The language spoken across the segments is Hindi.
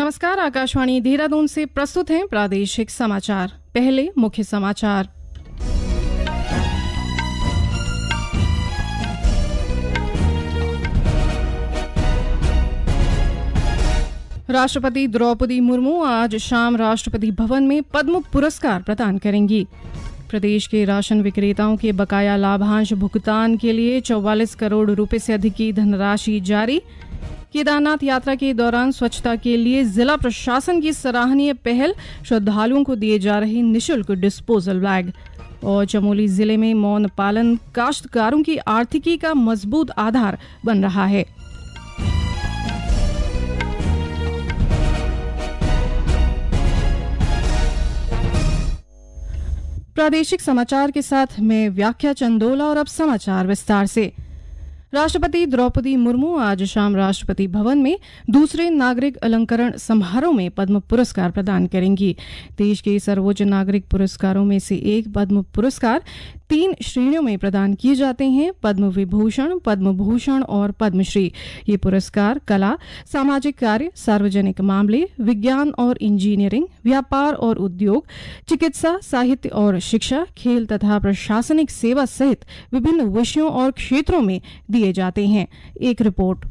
नमस्कार, आकाशवाणी देहरादून से प्रस्तुत हैं प्रादेशिक समाचार। पहले मुख्य समाचार। राष्ट्रपति द्रौपदी मुर्मू आज शाम राष्ट्रपति भवन में पद्म पुरस्कार प्रदान करेंगी। प्रदेश के राशन विक्रेताओं के बकाया लाभांश भुगतान के लिए 44 करोड़ रुपए से अधिक की धनराशि जारी। केदारनाथ यात्रा के दौरान स्वच्छता के लिए जिला प्रशासन की सराहनीय पहल, श्रद्धालुओं को दिए जा रहे निःशुल्क डिस्पोजल बैग। और चमोली जिले में मौन पालन काश्तकारों की आर्थिकी का मजबूत आधार बन रहा है। प्रादेशिक समाचार के साथ मैं व्याख्या चंदोला और अब समाचार विस्तार से। राष्ट्रपति द्रौपदी मुर्मू आज शाम राष्ट्रपति भवन में दूसरे नागरिक अलंकरण समारोह में पद्म पुरस्कार प्रदान करेंगी। देश के सर्वोच्च नागरिक पुरस्कारों में से एक पद्म पुरस्कार 3 श्रेणियों में प्रदान किए जाते हैं: पद्म विभूषण, पद्म भूषण और पद्मश्री। ये पुरस्कार कला, सामाजिक कार्य, सार्वजनिक मामले, विज्ञान और इंजीनियरिंग, व्यापार और उद्योग, चिकित्सा, साहित्य और शिक्षा, खेल तथा प्रशासनिक सेवा सहित विभिन्न विषयों और क्षेत्रों में दिए जाते हैं। एक रिपोर्ट।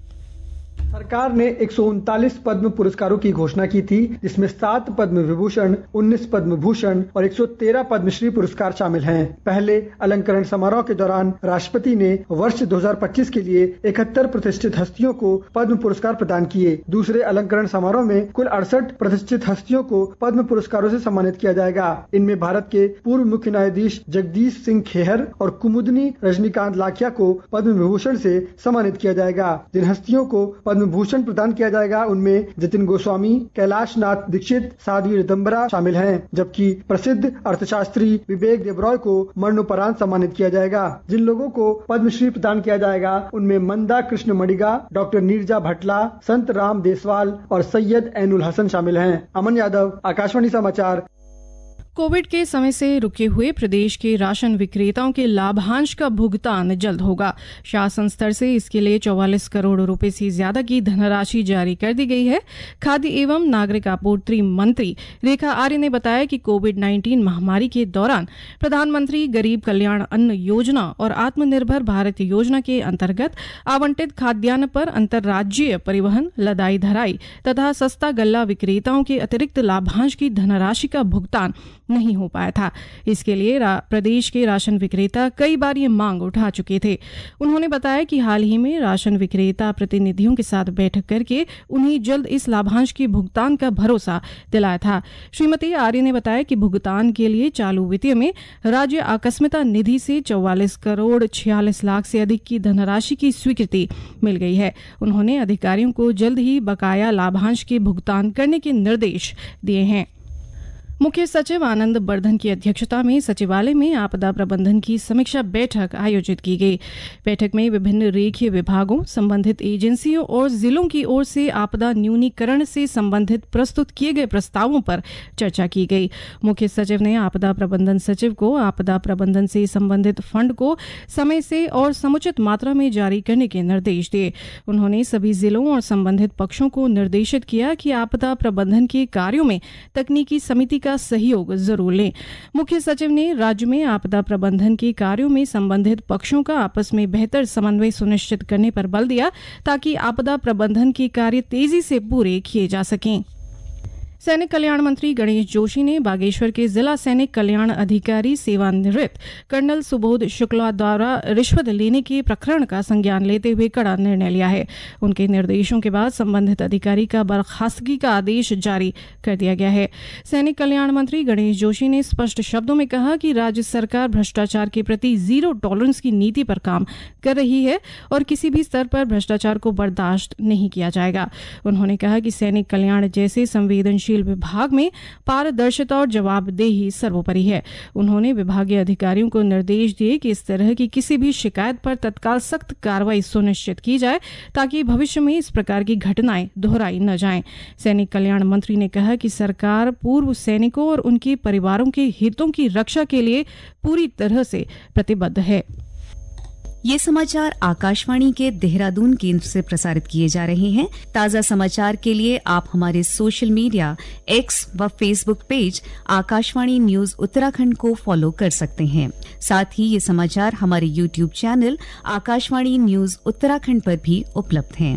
सरकार ने 139 पद्म पुरस्कारों की घोषणा की थी, जिसमें 7 पद्म विभूषण, 19 पद्म भूषण और 113 पद्मश्री पुरस्कार शामिल हैं। पहले अलंकरण समारोह के दौरान राष्ट्रपति ने वर्ष 2025 के लिए 71 प्रतिष्ठित हस्तियों को पद्म पुरस्कार प्रदान किए। दूसरे अलंकरण समारोह में कुल 68 प्रतिष्ठित हस्तियों को पद्म पुरस्कारों से सम्मानित किया जाएगा। इनमें भारत के पूर्व मुख्य न्यायाधीश जगदीश सिंह खेहर और कुमुदनी रजनीकांत लाखिया को पद्म विभूषण से सम्मानित किया जाएगा। जिन हस्तियों को पद्म भूषण प्रदान किया जाएगा उनमें जतिन गोस्वामी, कैलाश नाथ दीक्षित, साध्वी रिदम्बरा शामिल हैं, जबकि प्रसिद्ध अर्थशास्त्री विवेक देबरॉय को मरणोपरांत सम्मानित किया जाएगा। जिन लोगों को पद्मश्री प्रदान किया जाएगा उनमें मंदा कृष्ण मडिगा, डॉक्टर नीरजा भटला, संत राम देसवाल और सैयद ऐनुल हसन शामिल हैं। अमन यादव, आकाशवाणी समाचार। कोविड के समय से रुके हुए प्रदेश के राशन विक्रेताओं के लाभांश का भुगतान जल्द होगा। शासन स्तर से इसके लिए 44 करोड़ रुपए से ज्यादा की धनराशि जारी कर दी गई है। खाद्य एवं नागरिक आपूर्ति मंत्री रेखा आर्य ने बताया कि कोविड-19 महामारी के दौरान प्रधानमंत्री गरीब कल्याण अन्न योजना और आत्मनिर्भर भारत योजना के अंतर्गत आवंटित खाद्यान्न पर अंतर्राज्यीय परिवहन, लदाई धराई तथा सस्ता गल्ला विक्रेताओं के अतिरिक्त लाभांश की धनराशि का भुगतान नहीं हो पाया था। इसके लिए प्रदेश के राशन विक्रेता कई बार ये मांग उठा चुके थे। उन्होंने बताया कि हाल ही में राशन विक्रेता प्रतिनिधियों के साथ बैठक करके उन्हें जल्द इस लाभांश के भुगतान का भरोसा दिलाया था। श्रीमती आर्य ने बताया कि भुगतान के लिए चालू वित्तीय में राज्य आकस्मिकता निधि से 44 करोड़ 46 लाख से अधिक की धनराशि की स्वीकृति मिल गई है। उन्होंने अधिकारियों को जल्द ही बकाया लाभांश के भुगतान करने के निर्देश दिए हैं। मुख्य सचिव आनंद बर्धन की अध्यक्षता में सचिवालय में आपदा प्रबंधन की समीक्षा बैठक आयोजित की गई। बैठक में विभिन्न रेखीय विभागों, संबंधित एजेंसियों और जिलों की ओर से आपदा न्यूनीकरण से संबंधित प्रस्तुत किए गए प्रस्तावों पर चर्चा की गई। मुख्य सचिव ने आपदा प्रबंधन सचिव को आपदा प्रबंधन से संबंधित फंड को समय से और समुचित मात्रा में जारी करने के निर्देश दिए। उन्होंने सभी जिलों और संबंधित पक्षों को निर्देशित किया कि आपदा प्रबंधन के कार्यों में तकनीकी समिति का सहयोग जरूर लें। मुख्य सचिव ने राज्य में आपदा प्रबंधन के कार्यों में संबंधित पक्षों का आपस में बेहतर समन्वय सुनिश्चित करने पर बल दिया, ताकि आपदा प्रबंधन के कार्य तेजी से पूरे किए जा सकें। सैनिक कल्याण मंत्री गणेश जोशी ने बागेश्वर के जिला सैनिक कल्याण अधिकारी सेवानिवृत्त कर्नल सुबोध शुक्ला द्वारा रिश्वत लेने के प्रकरण का संज्ञान लेते हुए कड़ा निर्णय लिया है। उनके निर्देशों के बाद संबंधित अधिकारी का बर्खास्तगी का आदेश जारी कर दिया गया है। सैनिक कल्याण मंत्री गणेश जोशी ने स्पष्ट शब्दों में कहा कि राज्य सरकार भ्रष्टाचार के प्रति जीरो टॉलरेंस की नीति पर काम कर रही है और किसी भी स्तर पर भ्रष्टाचार को बर्दाश्त नहीं किया जाएगा। उन्होंने कहा कि सैनिक कल्याण जैसे संवेदनशील विभाग में पारदर्शिता और जवाबदेही सर्वोपरि है। उन्होंने विभागीय अधिकारियों को निर्देश दिए कि इस तरह की किसी भी शिकायत पर तत्काल सख्त कार्रवाई सुनिश्चित की जाए, ताकि भविष्य में इस प्रकार की घटनाएं दोहराई न जाएं। सैनिक कल्याण मंत्री ने कहा कि सरकार पूर्व सैनिकों और उनके परिवारों के हितों की रक्षा के लिए पूरी तरह से प्रतिबद्ध है। ये समाचार आकाशवाणी के देहरादून केंद्र से प्रसारित किए जा रहे हैं। ताज़ा समाचार के लिए आप हमारे सोशल मीडिया एक्स व Facebook page Akashvani news Uttarakhand को फॉलो कर सकते हैं। साथ ही ये समाचार हमारे YouTube channel Akashvani news Uttarakhand पर भी उपलब्ध हैं।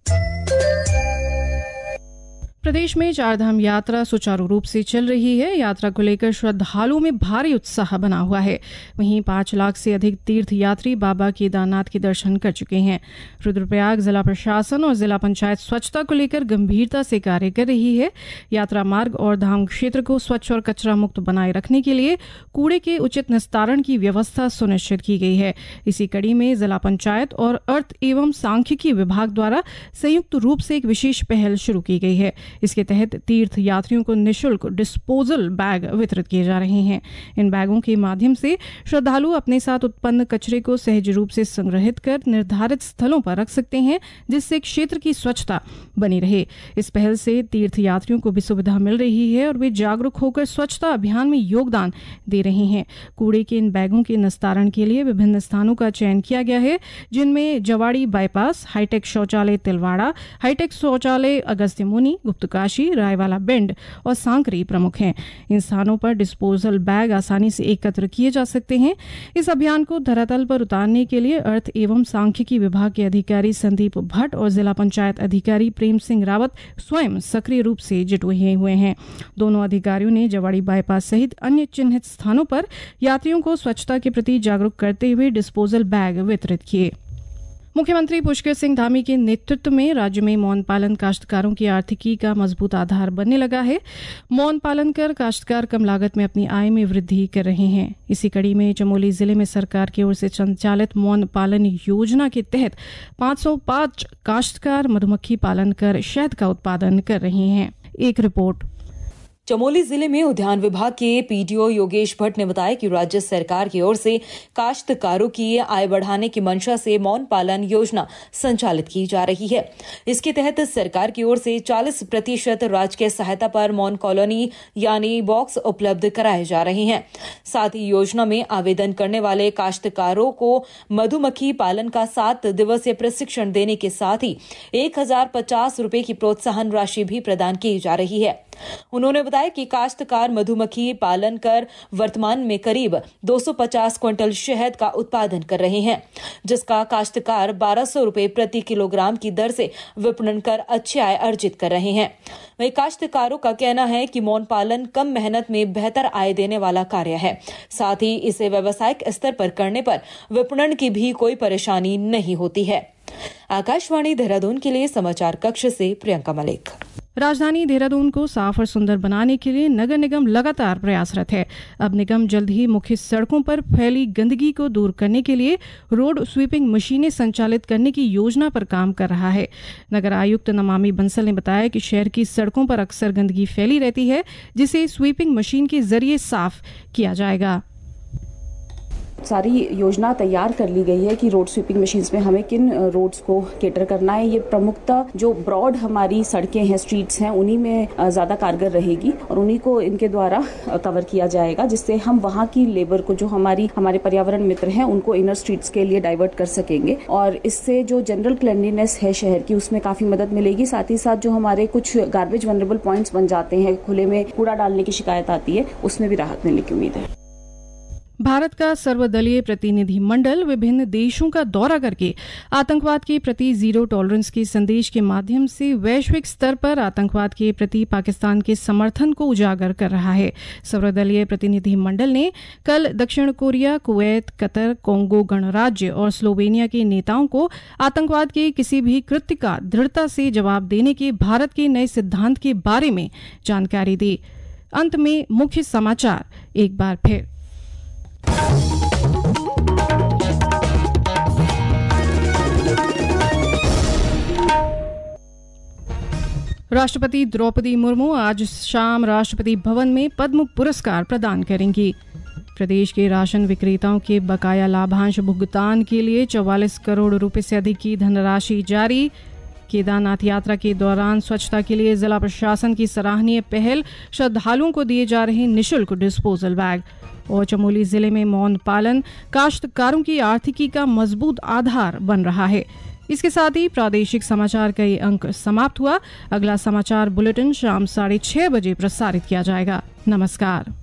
प्रदेश में चारधाम यात्रा सुचारू रूप से चल रही है। यात्रा को लेकर श्रद्धालुओं में भारी उत्साह बना हुआ है। वहीं 5 लाख से अधिक तीर्थ यात्री बाबा केदारनाथ के दर्शन कर चुके हैं। रुद्रप्रयाग जिला प्रशासन और जिला पंचायत स्वच्छता को लेकर गंभीरता से कार्य कर रही है। यात्रा मार्ग और धाम क्षेत्र को स्वच्छ और कचरा मुक्त बनाए रखने के लिए कूड़े के उचित निस्तारण की व्यवस्था सुनिश्चित की गई है। इसी कड़ी में जिला पंचायत और अर्थ एवं सांख्यिकी विभाग द्वारा संयुक्त रूप से एक विशेष पहल शुरू की गई है। इसके तहत तीर्थ यात्रियों को निःशुल्क डिस्पोजल बैग वितरित किए जा रहे हैं। इन बैगों के माध्यम से श्रद्धालु अपने साथ उत्पन्न कचरे को सहज रूप से संग्रहित कर निर्धारित स्थलों पर रख सकते हैं, जिससे क्षेत्र की स्वच्छता बनी रहे। इस पहल से तीर्थ यात्रियों को भी सुविधा मिल रही है और वे जागरूक होकर स्वच्छता अभियान में योगदान दे रहे हैं। कूड़े के इन बैगों के निस्तारण के लिए विभिन्न स्थानों का चयन किया गया है, जिनमें जवाड़ी बाईपास, हाईटेक शौचालय तिलवाड़ा, हाईटेक शौचालय अगस्त्यमुनि, गुप्तकाशी, रायवाला बेंड और सांकरी प्रमुख हैं। इन स्थानों पर डिस्पोजल बैग आसानी से एकत्र किए जा सकते हैं। इस अभियान को धरातल पर उतारने के लिए अर्थ एवं सांख्यिकी विभाग के अधिकारी संदीप भट्ट और जिला पंचायत अधिकारी प्रेम सिंह रावत स्वयं सक्रिय रूप से जुटे हुए हैं। दोनों अधिकारियों ने जवाड़ी बाईपास सहित अन्य चिन्हित स्थानों पर यात्रियों को स्वच्छता के प्रति जागरूक करते हुए डिस्पोजल बैग वितरित किए। मुख्यमंत्री पुष्कर सिंह धामी के नेतृत्व में राज्य में मौन पालन काश्तकारों की आर्थिकी का मजबूत आधार बनने लगा है। मौन पालन कर काश्तकार कम लागत में अपनी आय में वृद्धि कर रहे हैं। इसी कड़ी में चमोली जिले में सरकार की ओर से संचालित मौन पालन योजना के तहत 505 काश्तकार मधुमक्खी पालन कर शहद का उत्पादन कर रहे हैं। एक रिपोर्ट। चमोली जिले में उद्यान विभाग के पीडीओ योगेश भट्ट ने बताया कि राज्य सरकार की ओर से काश्तकारों की आय बढ़ाने की मंशा से मौन पालन योजना संचालित की जा रही है। इसके तहत सरकार की ओर से 40% राजकीय सहायता पर मौन कॉलोनी यानी बॉक्स उपलब्ध कराए जा रहे हैं। साथ ही योजना में आवेदन करने वाले काश्तकारों को मधुमक्खी पालन का 7 दिवसीय प्रशिक्षण देने के साथ ही 1050 रुपए की प्रोत्साहन राशि भी प्रदान की जा रही है। उन्होंने बताया कि काश्तकार मधुमक्खी पालन कर वर्तमान में करीब 250 क्विंटल शहद का उत्पादन कर रहे हैं, जिसका काश्तकार 1200 रुपए प्रति किलोग्राम की दर से विपणन कर अच्छी आय अर्जित कर रहे हैं। वहीं काश्तकारों का कहना है कि मौन पालन कम मेहनत में बेहतर आय देने वाला कार्य है। साथ ही इसे व्यावसायिक स्तर पर करने पर विपणन की भी कोई परेशानी नहीं होती है। आकाशवाणी देहरादून के लिए समाचार कक्ष से प्रियंका मलिक। राजधानी देहरादून को साफ और सुंदर बनाने के लिए नगर निगम लगातार प्रयासरत है। अब निगम जल्द ही मुख्य सड़कों पर फैली गंदगी को दूर करने के लिए रोड स्वीपिंग मशीनें संचालित करने की योजना पर काम कर रहा है। नगर आयुक्त नमामि बंसल ने बताया कि शहर की सड़कों पर अक्सर गंदगी फैली रहती है, जिसे स्वीपिंग मशीन के जरिए साफ किया जाएगा। सारी योजना तैयार कर ली गई है कि रोड स्वीपिंग मशीन्स में हमें किन रोड्स को केटर करना है। ये प्रमुखतः जो ब्रॉड हमारी सड़कें हैं, स्ट्रीट्स हैं, उन्हीं में ज्यादा कारगर रहेगी और उन्हीं को इनके द्वारा कवर किया जाएगा, जिससे हम वहाँ की लेबर को, जो हमारे पर्यावरण मित्र हैं, उनको इनर स्ट्रीट्स के लिए डाइवर्ट कर सकेंगे और इससे जो जनरल क्लीनलीनेस है शहर की, उसमें काफी मदद मिलेगी। साथ ही साथ जो हमारे कुछ गार्बेज वनरेबल पॉइंट्स बन जाते हैं, खुले में कूड़ा डालने की शिकायत आती है, उसमें भी राहत मिलने की उम्मीद है। भारत का सर्वदलीय प्रतिनिधि मंडल विभिन्न देशों का दौरा करके आतंकवाद के प्रति जीरो टॉलरेंस के संदेश के माध्यम से वैश्विक स्तर पर आतंकवाद के प्रति पाकिस्तान के समर्थन को उजागर कर रहा है। सर्वदलीय प्रतिनिधि मंडल ने कल दक्षिण कोरिया, कुवैत, कतर, कोंगो गणराज्य और स्लोवेनिया के नेताओं को आतंकवाद के किसी भी कृत्य का दृढ़ता से जवाब देने के भारत के नए सिद्धांत के बारे में जानकारी दी। अंत में मुख्य समाचार एक बार फिर। राष्ट्रपति द्रौपदी मुर्मू आज शाम राष्ट्रपति भवन में पद्म पुरस्कार प्रदान करेंगी। प्रदेश के राशन विक्रेताओं के बकाया लाभांश भुगतान के लिए 44 करोड़ रुपए से अधिक की धनराशि जारी। केदारनाथ यात्रा के दौरान स्वच्छता के लिए जिला प्रशासन की सराहनीय पहल, श्रद्धालुओं को दिए जा रहे निःशुल्क डिस्पोजल बैग। और चमोली जिले में मौन पालन काश्तकारों की आर्थिकी का मजबूत आधार बन रहा है। इसके साथ ही प्रादेशिक समाचार का ये अंक समाप्त हुआ। अगला समाचार बुलेटिन शाम 6:30 बजे प्रसारित किया जाएगा। नमस्कार।